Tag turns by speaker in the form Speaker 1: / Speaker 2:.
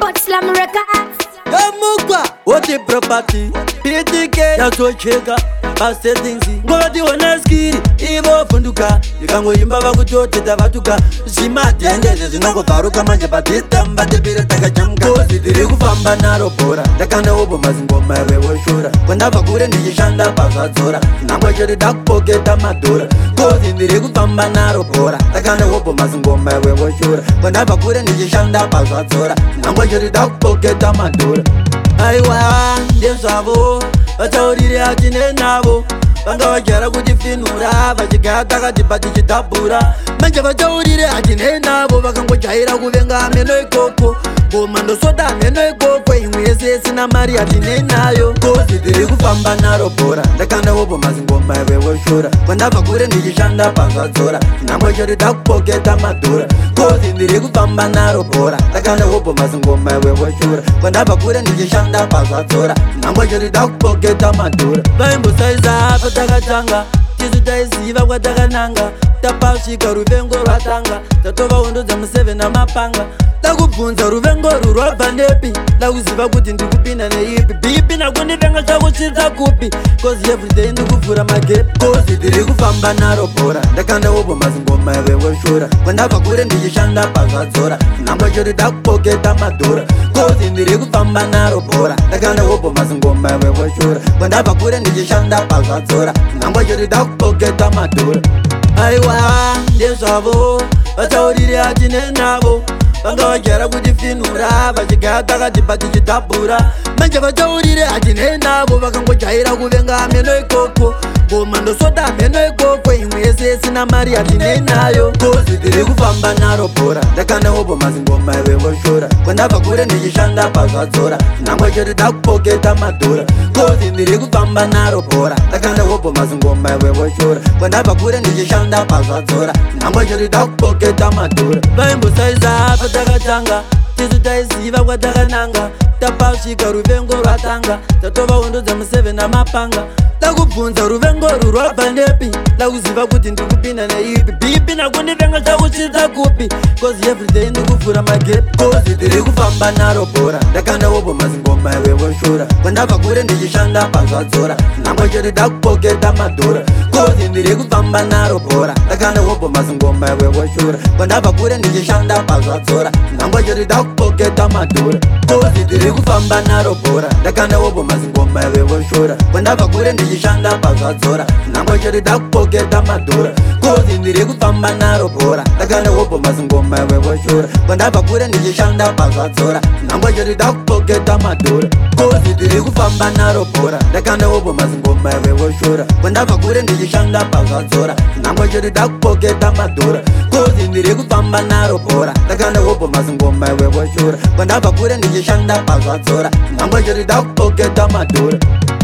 Speaker 1: But Slam Records.
Speaker 2: Yamukwa, what the property? PTK, yazocheka, settings. Ngoti wana skiri, ivo funduka. Ikangoimba vakutoteta vatuka. Zvimadhendezve zvinongogaruka manje patitamba tepire takajamka. Kozi tiri kufamba naro bhora. Ndakanaopo mazingoma evevoshora. Kwandabva kure ndichishanda pazvadzora. Nhambo chete ndakupoketa madhora. Kozi ndiri kufamba naro bhora. Ndakanaopo mazingoma evevoshora. Kwandabva kure ndichishanda pazvadzora. Nhambo chete ndakupoketa madhora. Aiwa ndezvavo vataurire atine navo vanga vagara kutifinura vachigaya takatipa tichidhabhura manje vataurire atine navo vakangojaira kuvenga meno ikoko ngoma ndosoda meno ikoko imwe yese isina mari atine nayo kozi tiri kufamba naro bhora ndakanaopo mazingoma evevoshora kwandabva kure ndichishanda pazvadzora nhambo chete takupoketa madhora kozi ndiri kufamba naro bhora ndakanaopo mazingoma evevoshora kwandabva kure ndichishanda pazvadzora nhambo chete takupoketa madhora vaimbosaiza apo takatanga tisu taiziva kwatakananga tapasvika ruvengo rwatanga tatova hondo dzamu7 namapanga takubvunza ruvengo ru rwabva nepi takuziva kuti ndikupinda neipi bipi nakundivenga chakuchidza kupi kozi everyday ndikuvhura magepi kozi tiri kufamba naro bhora ndakandaopo mazingoma evevoshora kwandabva kure ndichishanda pazvadzora nhambo chete takupoketa madhora kozi ndiri kufamba naro bhora ndakandaopo mazingoma evevoshora kwandabva kure ndichishanda pazvadzora nhambo chete takupoketa madhora aiwa ndezvavo vataurire atine navo vanga vagara kutifinura vachigaya takatipa tichidhabhura manje vataurire atine navo vakangojaira kuvenga meno ikoko ngoma ndosoda meno ikoko imwe yese isina mari atine nayo kozi tiri kufamba naro bhora ndakanaopo mazingoma evevoshora kwandabva kure ndichishanda pazvadzora nhambo chete takupoketa madhora kozi ndiri kufamba naro bhora ndakanaopo mazingoma evevoshora kwandabva kure ndichishanda pazvadzora nhambo chete takupoketa madhora vaimbosaiza apo takatanga tisu taiziva kwatakananga tapasvika ruvengo rwatanga tatova hondo dzamu7 namapanga takubvunza ruvengo ru rwabva nepi takuziva kuti ndikupinda neipi bipi nakundivenga chakuchidza kupi kozi everyday ndikuvhura magepi kozi tiri kufamba naro bhora ndakandaopo mazingoma evevoshora kwandabva kure ndichishanda pazvadzora nhambo chete takupoketa madhora kozi ndiri kufamba naro bhora ndakandaopo mazingoma evevoshora kwandabva kure ndichishanda pazvadzora nhambo chete takupoketa madhora kozi tiri kufamba naro bhora ndakandaopo mazingoma evevoshora kwandabva kure ndichishanda pazvadzora nhambo chete takupoketa madhora kozi ndiri kufamba naro bhora ndakandaopo mazingoma evevoshora kwandabva kure ndichishanda pazvadzora nhambo chete takupoketa madhora kozi tiri kufamba naro bhora ndakandaopo mazingoma evevoshora kwandabva kure ndichishanda pazvadzora nhambo chete takupoketa madhora kozi ndiri kufamba naro bhora ndakandaopo mazingoma evevoshora kwandabva kure ndichishanda pazvadzora nhambo chete takupoketa madhora